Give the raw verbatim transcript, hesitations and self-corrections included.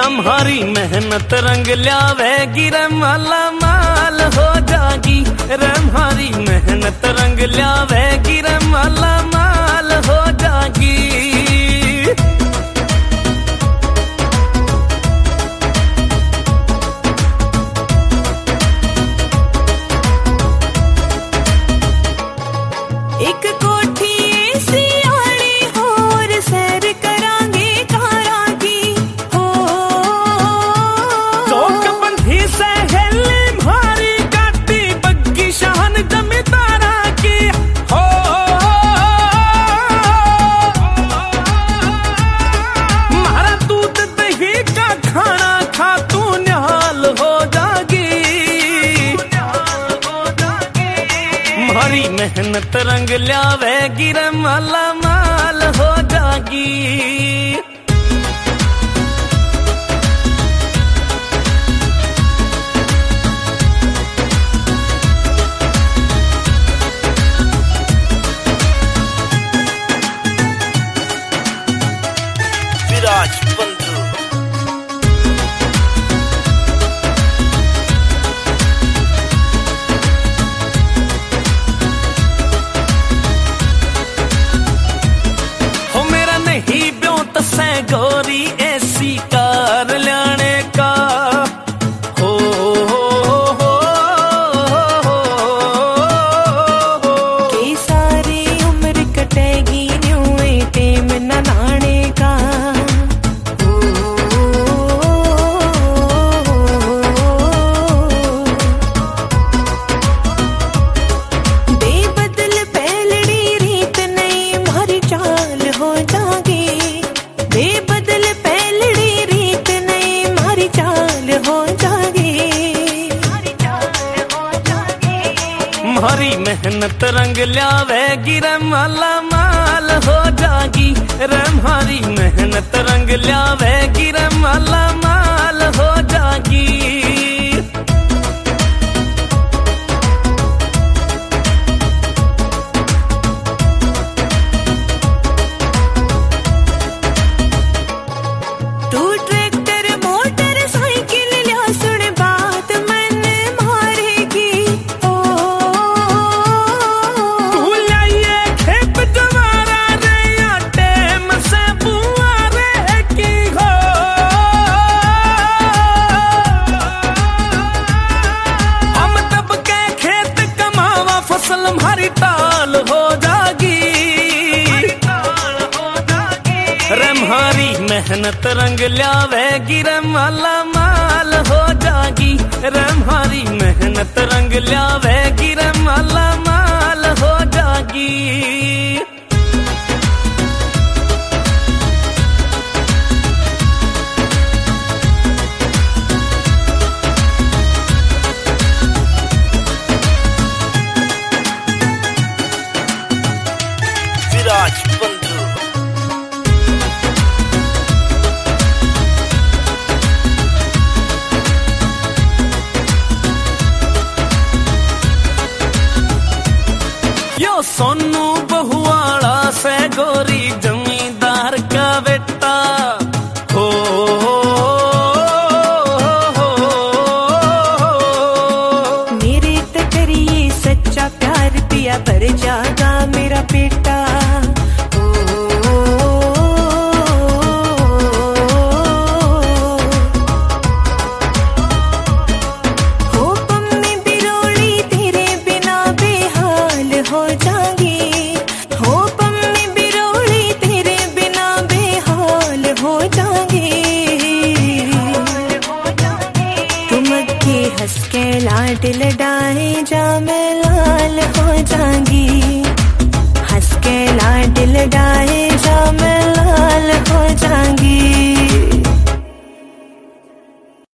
रम्हारी मेहनत रंग ल्यावेगी रे माला माल हो जागी। रम्हारी मेहनत रंग ल्यावेगी रे माला माल हो जागी। एक कोठी ऐसी आड़ी होर सैर करांगे कारा की हो। चौक बंधी से हेली भारी काटी बग्गी शान जमींदारा की हो। मारा दूध दही का खाना खा तू निहाल हो जागी। मारी मेहनत रंग ल्यावेगी रे माला माल हो जागी। विराज बंधु ही ब्योत से गोरी ऐसी कार लाने का हो, हो, हो, हो, हो। के सारी उम्र कटेगी न्यूए टेम ननाने का हो, बेबदल पहलड़ी रीत नहीं मारी चाल हो जागी। बेबदल पहलड़ी रीत नहीं मारी चाल हो जागी। मारी मेहनत रंग ल्यावेगी रे माला माल हो जागी। रे मारी मेहनत रंग ल्यावेगी रे माला माल हो जागी। तू ट्रैक्टर मोटर साइकिल लिया सुन बात मन मारेगी ओ। तू लाइए खेप जवारा रे या टेम से बुआरे की हो। हम तब के खेत कमावा फसल हमारी टाल हो जागी। रम्हारी मेहनत रंग ल्यावेगी रे माला माल हो जागी। रम्हारी मेहनत रंग ल्यावेगी रे माला माल हो जागी। विराज बंधु यो सोनू बहुआड़ा से गोरी जमींदार का बेटा हो, हो, हो, हो। मेरे तक करिए सच्चा प्यार पिया पर जागा मेरा बेटा ओ। हो पम्मी बिरोड़ी तेरे बिना बेहाल हो जागी। हो पम्मी बिरोड़ी तेरे बिना बेहाल हो जागी। तुम के हंस के लाड लडाए जा मैं लाल हो जागी। हंस के लाड लडाए जा मैं लाल हो जागी।